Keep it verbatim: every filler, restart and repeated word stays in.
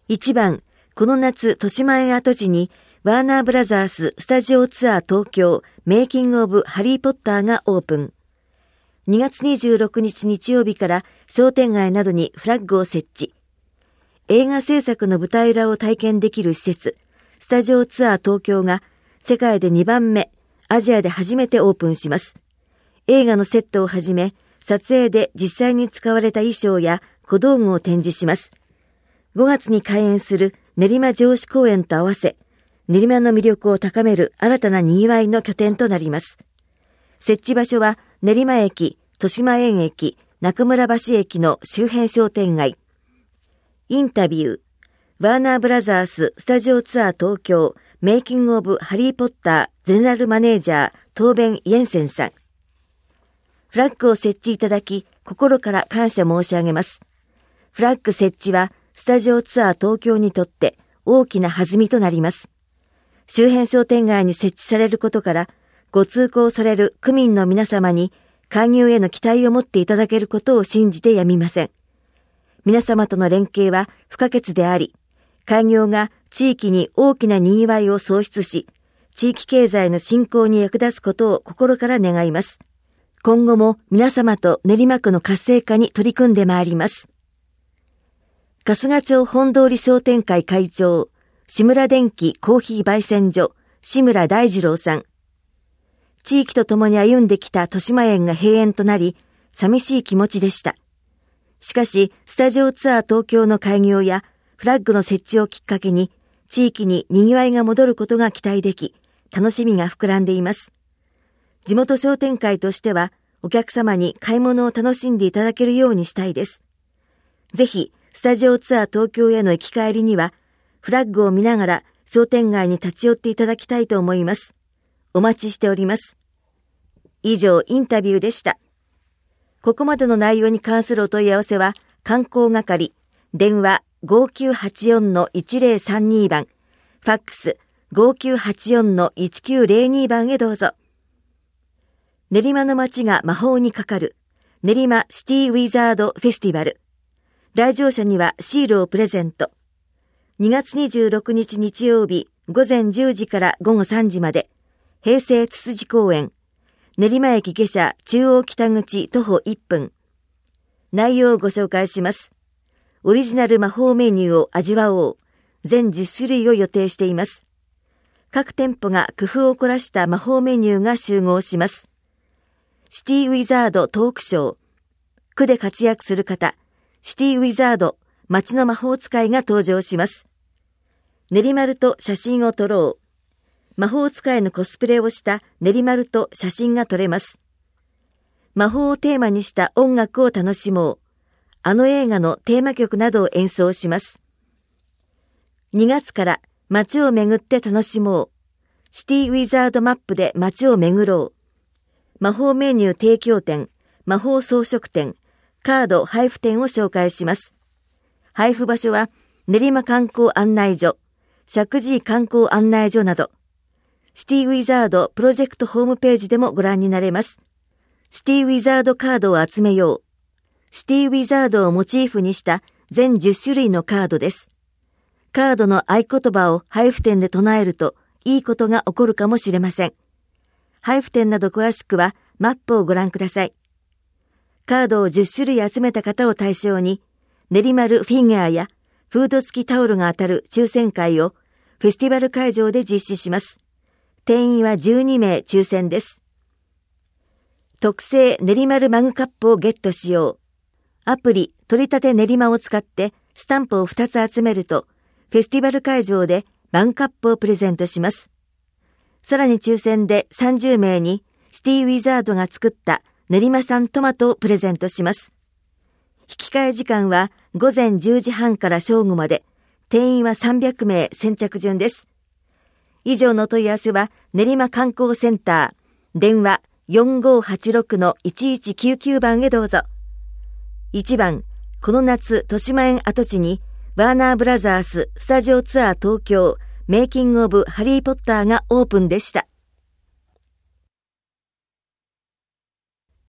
いちばん、この夏豊島園跡地にワーナーブラザーススタジオツアー東京メイキングオブハリーポッターがオープン。にがつにじゅうろくにち日曜日から商店街などにフラッグを設置。映画制作の舞台裏を体験できる施設、スタジオツアー東京が世界でにばんめ、アジアで初めてオープンします。映画のセットをはじめ、撮影で実際に使われた衣装や小道具を展示します。ごがつに開園する練馬城址公園と合わせ、練馬の魅力を高める新たな賑わいの拠点となります。設置場所は練馬駅、豊島園駅、中村橋駅の周辺商店街。インタビュー。ワーナーブラザーススタジオツアー東京メイキングオブハリーポッターゼネラルマネージャートーベン・イエンセンさん。フラッグを設置いただき心から感謝申し上げます。フラッグ設置はスタジオツアー東京にとって大きな弾みとなります。周辺商店街に設置されることからご通行される区民の皆様に開業への期待を持っていただけることを信じてやみません。皆様との連携は不可欠であり、開業が地域に大きな賑わいを創出し、地域経済の振興に役立つことを心から願います。今後も皆様と練馬区の活性化に取り組んでまいります。春日町本通商店会会長、志村電機コーヒー焙煎所、志村大二郎さん。地域と共に歩んできた豊島園が閉園となり、寂しい気持ちでした。しかし、スタジオツアー東京の開業やフラッグの設置をきっかけに、地域に賑わいが戻ることが期待でき、楽しみが膨らんでいます。地元商店会としては、お客様に買い物を楽しんでいただけるようにしたいです。ぜひ、スタジオツアー東京への行き帰りには、フラッグを見ながら商店街に立ち寄っていただきたいと思います。お待ちしております。以上、インタビューでした。ここまでの内容に関するお問い合わせは、観光係、電話 ごきゅうはちよんのいちぜろさんに 番、ファックス ごきゅうはちよんのいちきゅうぜろに 番へどうぞ。練馬の街が魔法にかかる、練馬シティウィザードフェスティバル。来場者にはシールをプレゼント。にがつにじゅうろくにち日曜日、午前じゅうじから午後さんじまで、平成つつじ公園、練馬駅下車中央北口徒歩いっぷん。内容をご紹介します。オリジナル魔法メニューを味わおう。全じゅっしゅるいを予定しています。各店舗が工夫を凝らした魔法メニューが集合します。シティウィザードトークショー。区で活躍する方、シティウィザード、街の魔法使いが登場します。練馬と写真を撮ろう。魔法使いのコスプレをした練馬と写真が撮れます。魔法をテーマにした音楽を楽しもう。あの映画のテーマ曲などを演奏します。にがつから街を巡って楽しもう。シティウィザードマップで街を巡ろう。魔法メニュー提供店、魔法装飾店、カード配布店を紹介します。配布場所は練馬観光案内所、石神井観光案内所など、シティウィザードプロジェクトホームページでもご覧になれます。シティウィザードカードを集めよう。シティウィザードをモチーフにした全じゅっしゅるいのカードです。カードの合言葉を配布店で唱えるといいことが起こるかもしれません。配布店など詳しくはマップをご覧ください。カードをじゅっしゅるい集めた方を対象に、練馬フィギュアやフード付きタオルが当たる抽選会をフェスティバル会場で実施します。定員はじゅうにめい抽選です。特製練馬マグカップをゲットしよう。アプリ取り立て練馬を使ってスタンプをふたつ集めると、フェスティバル会場でマグカップをプレゼントします。さらに抽選でさんじゅうめいにシティウィザードが作った練馬産トマトをプレゼントします。引き換え時間はごぜんじゅうじはんから正午まで、定員はさんびゃくめい先着順です。以上の問い合わせは練馬観光センター、電話 よんごはちろくのいちいちきゅうきゅう 番へどうぞ。いちばん、この夏豊島園跡地にワーナーブラザーススタジオツアー東京メイキングオブハリーポッターがオープンでした。